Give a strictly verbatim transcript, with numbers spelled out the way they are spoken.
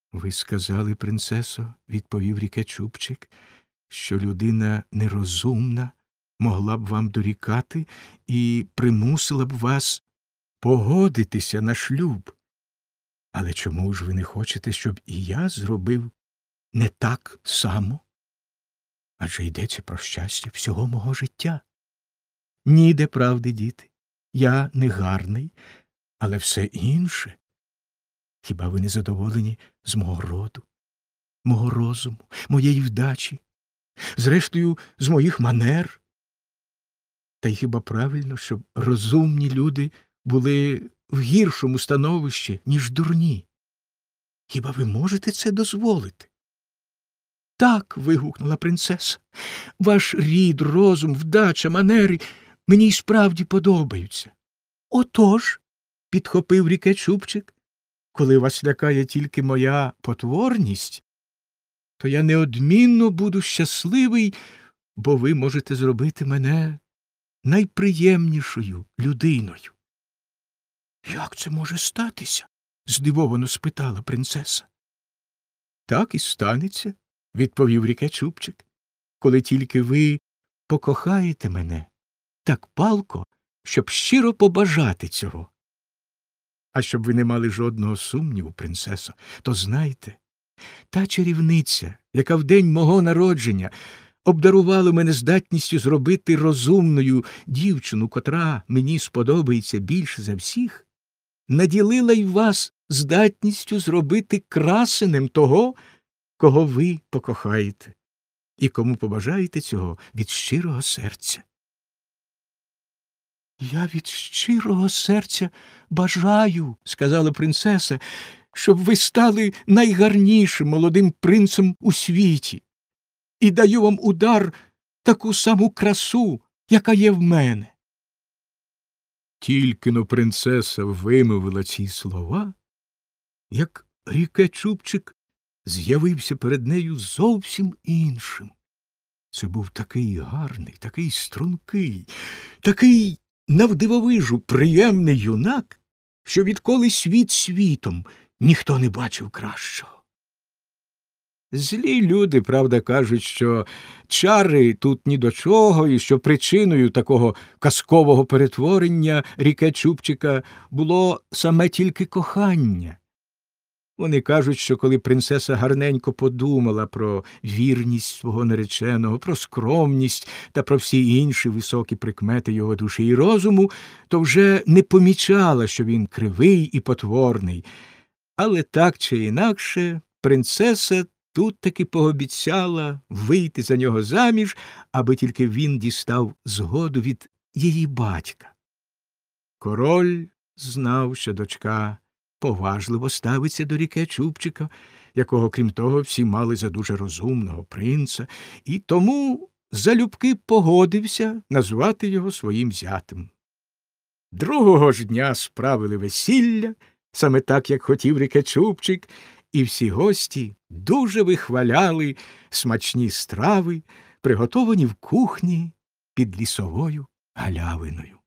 Ви сказали, принцесо, відповів Ріке Чубчик, що людина нерозумна могла б вам дорікати і примусила б вас погодитися на шлюб. Але чому ж ви не хочете, щоб і я зробив не так само? Адже йдеться про щастя всього мого життя. Ніде правди, діти. Я не гарний, але все інше. Хіба ви не задоволені з мого роду, мого розуму, моєї вдачі, зрештою, з моїх манер? Та й хіба правильно, щоб розумні люди були в гіршому становищі, ніж дурні? Хіба ви можете це дозволити? Так, вигукнула принцеса, ваш рід, розум, вдача, манери мені й справді подобаються. Отож, підхопив Ріке Чубчик, коли вас лякає тільки моя потворність, то я неодмінно буду щасливий, бо ви можете зробити мене найприємнішою людиною. Як це може статися? Здивовано спитала принцеса. Так і станеться, відповів Ріке Чубчик, коли тільки ви покохаєте мене так палко, щоб щиро побажати цього. А щоб ви не мали жодного сумніву, принцесо, то знайте, та чарівниця, яка в день мого народження обдарувала мене здатністю зробити розумною дівчину, котра мені сподобається більше за всіх, наділила й вас здатністю зробити красенем того, кого ви покохаєте, і кому побажаєте цього від щирого серця. Я від щирого серця бажаю, сказала принцеса, щоб ви стали найгарнішим молодим принцем у світі, і даю вам у дар таку саму красу, яка є в мене. Тільки-но принцеса вимовила ці слова, як Ріке Чубчик з'явився перед нею зовсім іншим. Це був такий гарний, такий стрункий, такий навдивовижу приємний юнак, що відколи світ світом ніхто не бачив кращого. Злі люди, правда, кажуть, що чари тут ні до чого, і що причиною такого казкового перетворення Ріке Чубчика було саме тільки кохання. Вони кажуть, що коли принцеса гарненько подумала про вірність свого нареченого, про скромність та про всі інші високі прикмети його душі і розуму, то вже не помічала, що він кривий і потворний. Але так чи інакше, принцеса тут таки пообіцяла вийти за нього заміж, аби тільки він дістав згоду від її батька. Король знав, що дочка поважливо ставиться до Ріке Чубчика, якого, крім того, всі мали за дуже розумного принца, і тому залюбки погодився назвати його своїм зятем. Другого ж дня справили весілля, саме так, як хотів Ріке Чубчик, і всі гості дуже вихваляли смачні страви, приготовані в кухні під лісовою галявиною.